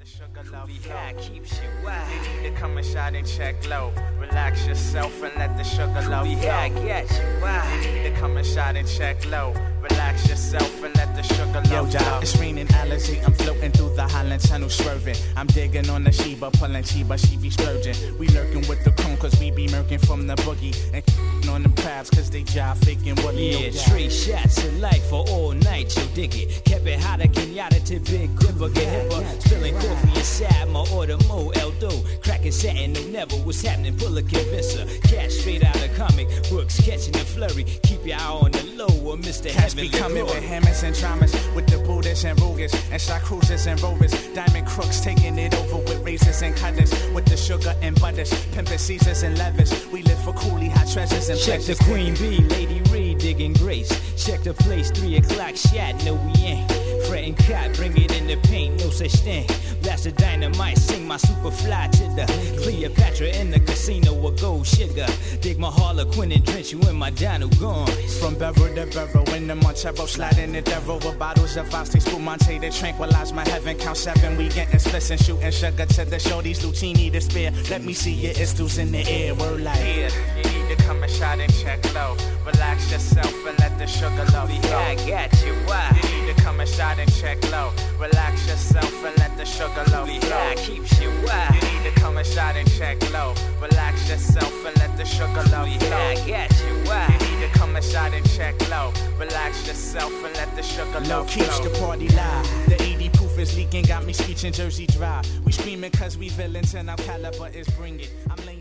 the sugar love flow. Keeps you wild. You need to come and shot and check low. Relax yourself and let the sugar love flow. Get you wild. You need to come and shot and check low. Relax yourself and let the sugar love flow. It's raining Alizé, I'm floating through the Highland Tunnel swerving. I'm digging on the Sheba, pulling Chiba, she be splurging. We lurking with the cone cause we be murking from the boogie. And on them crabs cause they jive faking Willie. Yeah, 3 shots of life for all night, you dig it. Kept it hotter, Kenyatta to Big Dipper, get hipper. Spilling coffee inside my order, Mo Eldo. Cracking satin, no never, what's happening, pull a convincer. Cash straight out of comic books, catching the flurry. Keep your eye on the low, or Mr. Cats Heavenly be coming Glory. with hammers and dramas, with the Buddhists and Rugas, and shot cruisers and rovers. Diamond crooks taking it over with razors and cutters, with the sugar and butters, pimpin' Caesars and levers. We live for coolie, hot treasures and Check the pleasures. Queen Bee, Lady Reed, digging grace. Check the place, 3 o'clock shot, no we ain't. Fretting cot, bring it in the paint, no such thing. Blast the dynamite, sing my super fly to the Cleopatra in the casino with gold sugar. Dig my Harlequin and drench you in my Donald gone. From Beverly to Beverly, in the Montero, sliding it there over bottles of Asti, Spumante to tranquilize my heaven. Count 7, we getting splits and shooting sugar to the shorties, Lucini to spare. Let me see your istos in the air, word like. Yeah, you need to come and shot and check low. Relax yourself and let the sugar love flow. I got you, why? You need to come and shot and check low. Relax yourself and let the sugar love flow. Keeps you wild. You need to come and shot and check low. Relax yourself and let the sugar love flow. I got you, why? You need to come and shot and check low. Relax yourself and let the sugar love flow. Keeps the party live. The 80 proof is leaking, got me screeching Jersey Drive. We screaming cause we villains and our caliber is bring it. I'm